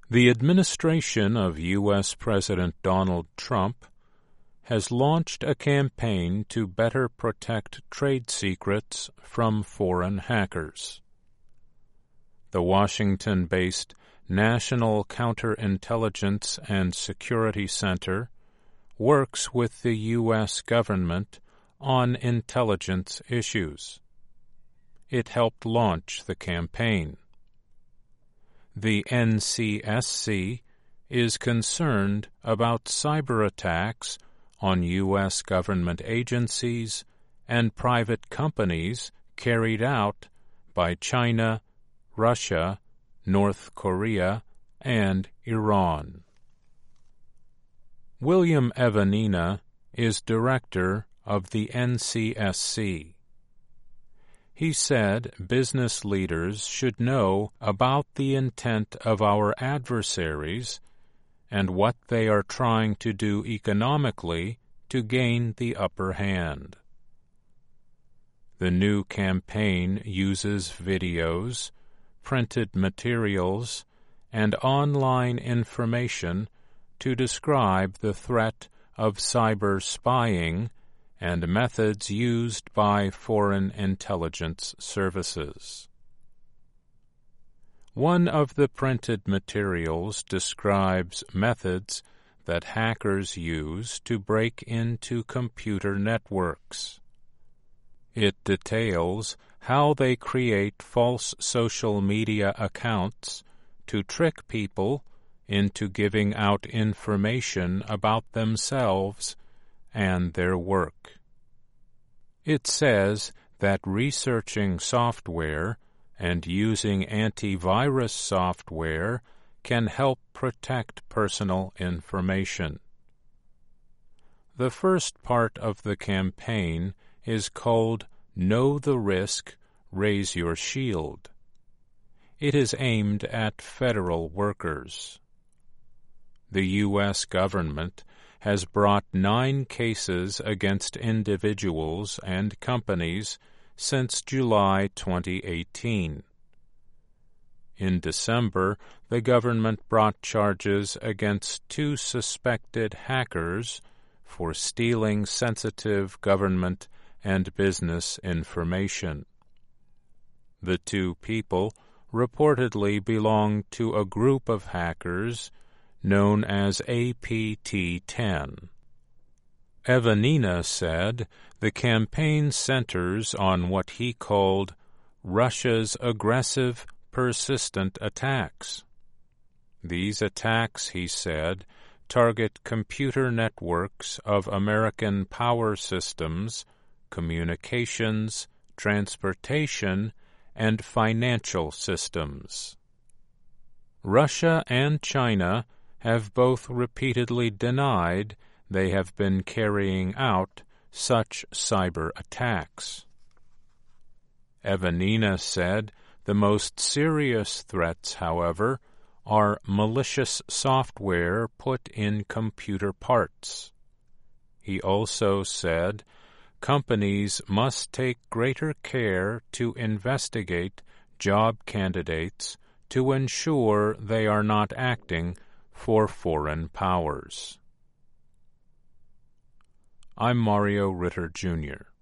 The administration of U.S. President Donald Trump has launched a campaign to better protect trade secrets from foreign hackers. The Washington-based National Counterintelligence and Security Center works with the U.S. government on intelligence issues. It helped launch the campaign. The NCSC is concerned about cyber attacks on U.S. government agencies and private companies carried out by China, Russia, North Korea, and Iran. William Evanina is director of the NCSC. He said business leaders should know about the intent of our adversaries and what they are trying to do economically to gain the upper hand. The new campaign uses videos, printed materials, and online information to describe the threat of cyber spying and methods used by foreign intelligence services. One of the printed materials describes methods that hackers use to break into computer networks. It details how they create false social media accounts to trick people into giving out information about themselves and their work. It says that researching software and using antivirus software can help protect personal information. The first part of the campaign is called Know the Risk, Raise Your Shield. It is aimed at federal workers. The U.S. government has brought 9 cases against individuals and companies since July 2018. In December, the government brought charges against 2 suspected hackers for stealing sensitive government and business information. The 2 people reportedly belonged to a group of hackers known as APT-10. Evanina said the campaign centers on what he called Russia's aggressive, persistent attacks. These attacks, he said, target computer networks of American power systems, communications, transportation, and financial systems. Russia and China have both repeatedly denied they have been carrying out such cyber attacks. Evanina said the most serious threats, however, are malicious software put in computer parts. He also said companies must take greater care to investigate job candidates to ensure they are not acting for foreign powers. I'm Mario Ritter, Jr.